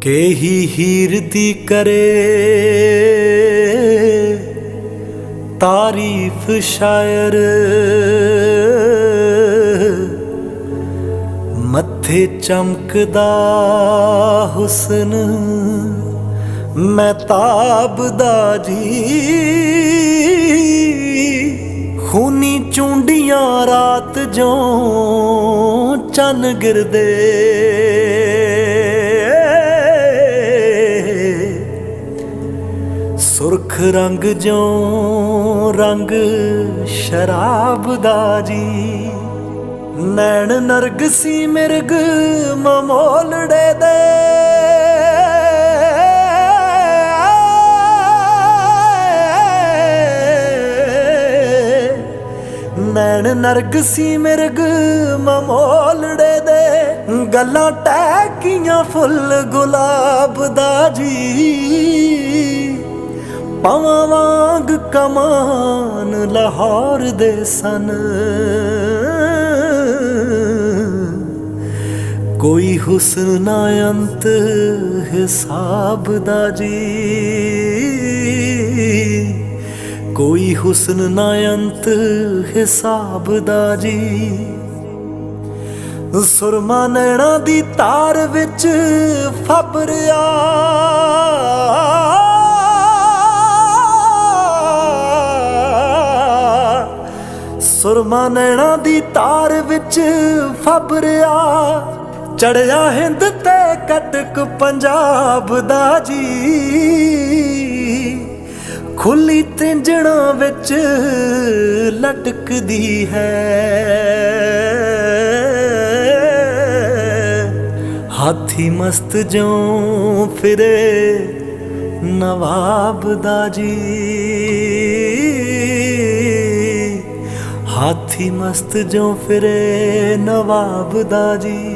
के ही हीर दी करे तारीफ शायर, मत्थे चमकदा हुसन महताब दा जी। खूनी चूंडियां रात जो चन गिरदे, सुरख रंग जो रंग शराब दा जी। नैन नरगसी मिर्ग ममोलड़े दे, नैन नरगसी मिर्ग ममोलड़े दे। गल्लां टैकियां फुल गुलाब दा जी। पावां वांग कमान लाहौर दे सन, कोई हुस्न ना अंत हिसाब दा जी। कोई हुस्न ना अंत हिसाब दा जी। सुरमा नैना दी तार विच फबरिया, सुरमा नैना दी तार विच फबरिया। चढ़िया हिंद ते कटक पंजाब दा जी। खुली तिंजणा विच लटकदी है, हाथी मस्त जो फिरे नवाब दा जी। हाथी मस्त जो फिरे नवाब दा जी।